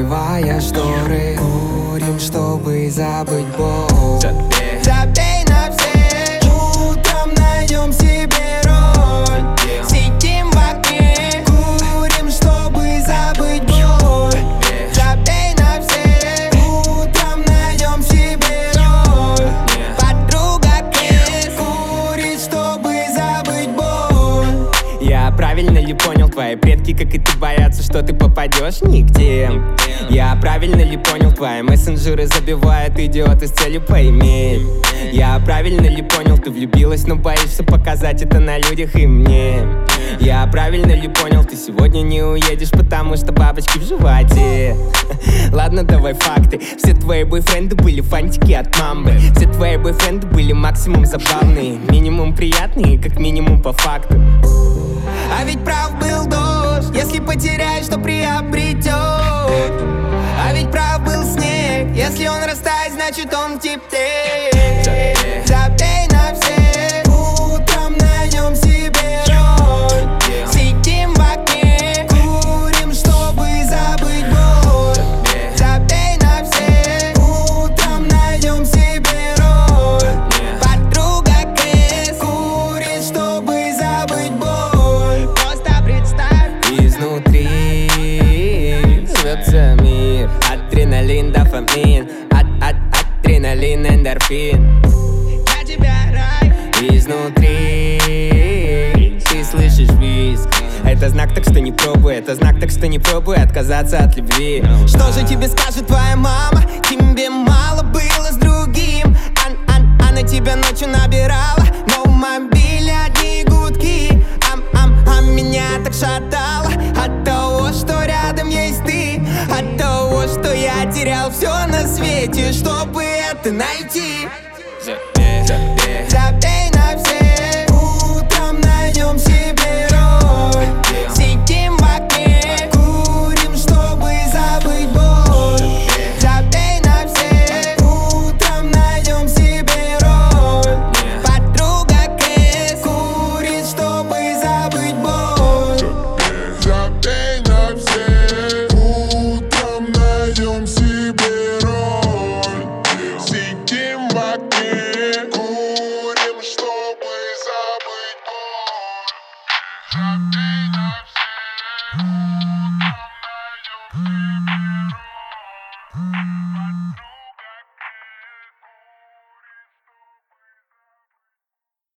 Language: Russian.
закрывая шторы. Курим, чтобы забыть боль. Забей на все, утром найдем себе роль. Сидим в окне, курим, чтобы забыть боль. Забей на все, утром найдем себе роль. Подруга Кейс курит, чтобы забыть боль. Я правильно ли понял, твои предки, как и ты, боятся, что ты попадешь нигде? Я правильно ли понял, твои мессенджеры забивают идиоты с целью поиметь? Я правильно ли понял, ты влюбилась, но боишься показать это на людях и мне? Я правильно ли понял, ты сегодня не уедешь, потому что бабочки в животе? Ладно, давай факты. Все твои бойфренды были фантики от мамбы. Все твои бойфренды были максимум забавные, минимум приятные, как минимум по факту. А ведь прав был дождь, если потеряешь, то приобретешь. А ведь прав был снег, если он растает, значит он теплее. Забей на все, утром найдем себе роль. Сидим в окне, курим, чтобы забыть боль. Забей на все, утром найдем себе роль. Подруга Кейс курит, чтобы забыть боль. Просто представь, изнутри рвется мир. Адреналин, дофамин, адреналин, эндорфин. Я тебя рай. Изнутри ты слышишь визг. Это знак, так что не пробуй, это знак, так что не пробуй отказаться от любви. Что же тебе скажет твоя мама? Тебе мало было с другим. Она тебя ночью набирала, но в мобиле одни гудки. А меня так шатало от того, что рядом есть ты. От того, что я терял все на свете, чтобы это найти. Забей